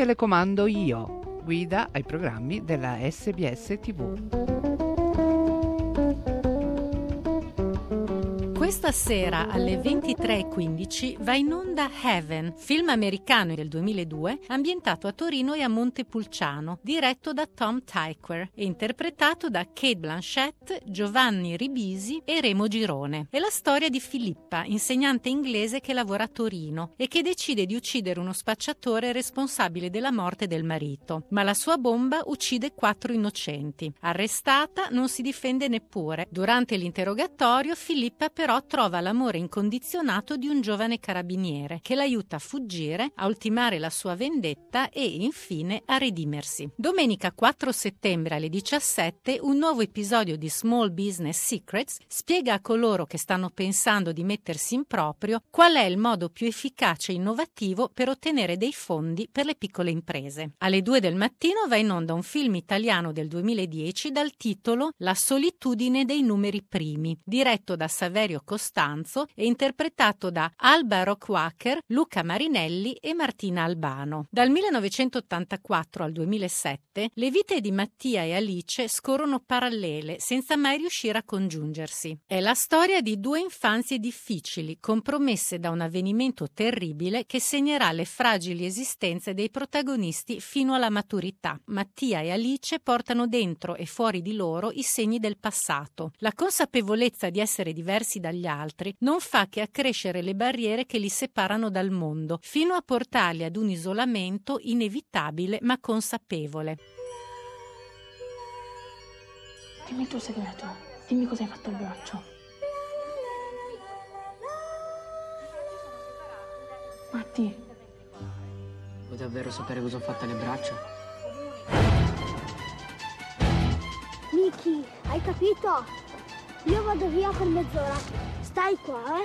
telecomando io, guida ai programmi della SBS TV. Questa sera alle 23:15 va in onda Heaven, film americano del 2002 ambientato a Torino e a Montepulciano, diretto da Tom Tykwer e interpretato da Cate Blanchett, Giovanni Ribisi e Remo Girone. È la storia di Filippa, insegnante inglese che lavora a Torino e che decide di uccidere uno spacciatore responsabile della morte del marito, ma la sua bomba uccide 4 innocenti. Arrestata, non si difende neppure. Durante l'interrogatorio Filippa però trova l'amore incondizionato di un giovane carabiniere che l'aiuta a fuggire, a ultimare la sua vendetta e infine a redimersi. Domenica 4 settembre alle 17 un nuovo episodio di Small Business Secrets spiega a coloro che stanno pensando di mettersi in proprio qual è il modo più efficace e innovativo per ottenere dei fondi per le piccole imprese. Alle 2 del mattino va in onda un film italiano del 2010 dal titolo La solitudine dei numeri primi, diretto da Saverio Costanzo e interpretato da Alba Rockwacker, Luca Marinelli e Martina Albano. Dal 1984 al 2007 le vite di Mattia e Alice scorrono parallele senza mai riuscire a congiungersi. È la storia di 2 infanzie difficili, compromesse da un avvenimento terribile che segnerà le fragili esistenze dei protagonisti fino alla maturità. Mattia e Alice portano dentro e fuori di loro i segni del passato. La consapevolezza di essere diversi dagli altri non fa che accrescere le barriere che li separano dal mondo, fino a portarli ad un isolamento inevitabile ma consapevole. Dimmi il tuo segreto, dimmi cosa hai fatto al braccio. Matti, vuoi davvero sapere cosa ho fatto alle braccia? Miki, hai capito? Io vado via per mezz'ora. Stai qua,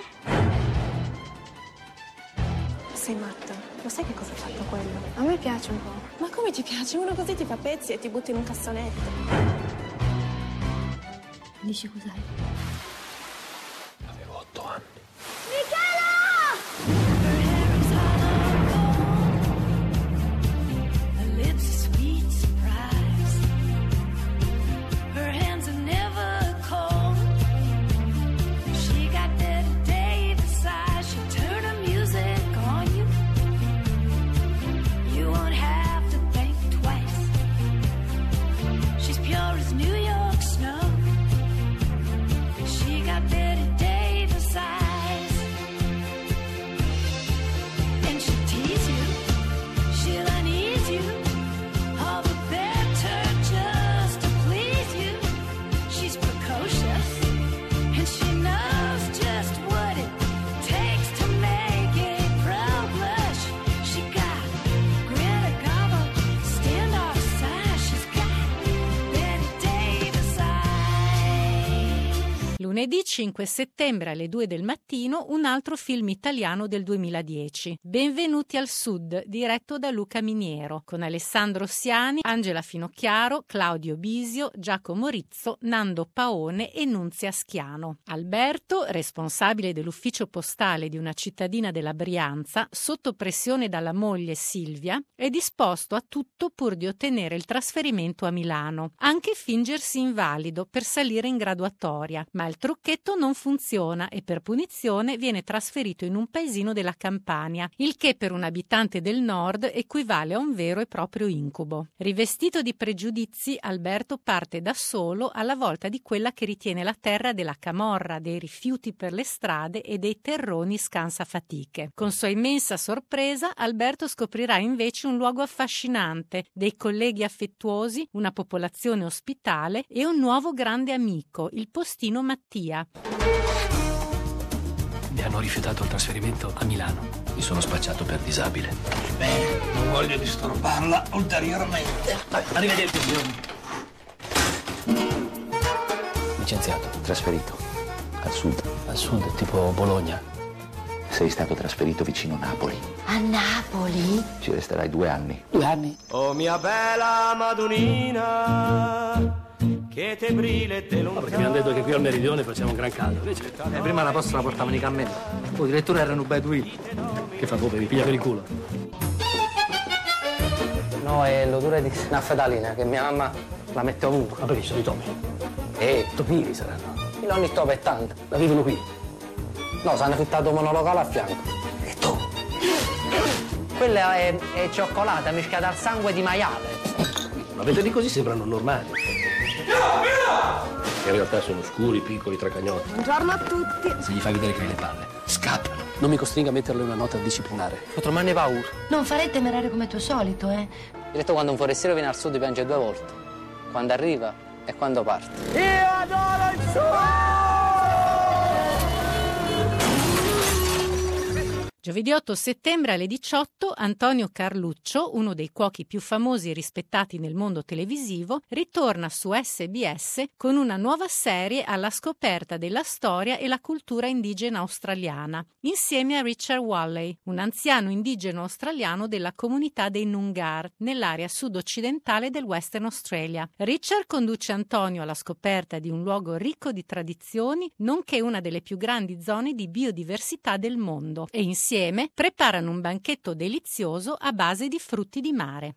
sei matta. Lo sai che cosa ha fatto quello? A me piace un po'. Ma come ti piace? Uno così ti fa pezzi e ti butta in un cassonetto. Dici cos'hai? Avevo 8 anni. Lunedì 5 settembre alle 2 del mattino un altro film italiano del 2010, Benvenuti al Sud, diretto da Luca Miniero, con Alessandro Siani, Angela Finocchiaro, Claudio Bisio, Giacomo Rizzo, Nando Paone e Nunzia Schiano. Alberto, responsabile dell'ufficio postale di una cittadina della Brianza, sotto pressione dalla moglie Silvia, è disposto a tutto pur di ottenere il trasferimento a Milano, anche fingersi invalido per salire in graduatoria, ma il trucchetto non funziona e per punizione viene trasferito in un paesino della Campania, il che per un abitante del nord equivale a un vero e proprio incubo. Rivestito di pregiudizi, Alberto parte da solo alla volta di quella che ritiene la terra della camorra, dei rifiuti per le strade e dei terroni scansafatiche. Con sua immensa sorpresa, Alberto scoprirà invece un luogo affascinante, dei colleghi affettuosi, una popolazione ospitale e un nuovo grande amico, il postino Mattia. Mi hanno rifiutato il trasferimento a Milano. Mi sono spacciato per disabile. Bene, non voglio disturbarla ulteriormente. Arrivederci, signore. Licenziato, Trasferito al sud. al sud, tipo Bologna. Sei stato trasferito vicino Napoli. A Napoli? Ci resterai 2 anni. 2 anni? Oh mia bella Madonnina, che te brille te No, perché mi hanno detto che qui al meridione facciamo un gran caldo. Invece, Prima la posta la portavano i cammelli. Poi addirittura erano beduini. che fa poveri, piglia per il culo. No, è l'odore di naffetalina che mia mamma la mette ovunque. Ma perché sono i topi? Topini saranno. I nonni topi e tanto. Ma vivono qui? No, si hanno affittato un monolocale a fianco. E tu? Quella è cioccolata mischiata al sangue di maiale. Ma vederli così sembrano normali. In realtà sono scuri, piccoli, tracagnotti. Buongiorno a tutti. Se gli fai vedere che hai le palle, scappano. Non mi costringa a metterle una nota disciplinare. Potrò mai ne paura. Non farei temerario come tuo solito, eh? Ho detto quando un forestiero viene al sud piange 2 volte. Quando arriva e quando parte. Io adoro il suo! Giovedì 8 settembre alle 18 Antonio Carluccio, uno dei cuochi più famosi e rispettati nel mondo televisivo, ritorna su SBS con una nuova serie alla scoperta della storia e la cultura indigena australiana, insieme a Richard Walley, un anziano indigeno australiano della comunità dei Noongar, nell'area sud-occidentale del Western Australia. Richard conduce Antonio alla scoperta di un luogo ricco di tradizioni, nonché una delle più grandi zone di biodiversità del mondo, e insieme preparano un banchetto delizioso a base di frutti di mare.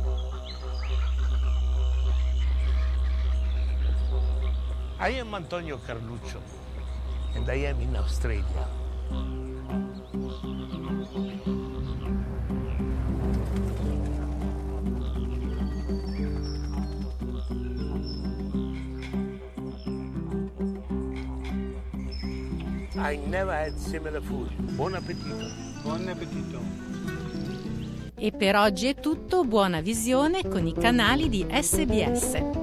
I am Antonio Carluccio and I am in Australia. I never had similar food. Buon appetito. Buon appetito. E per oggi è tutto, buona visione con i canali di SBS.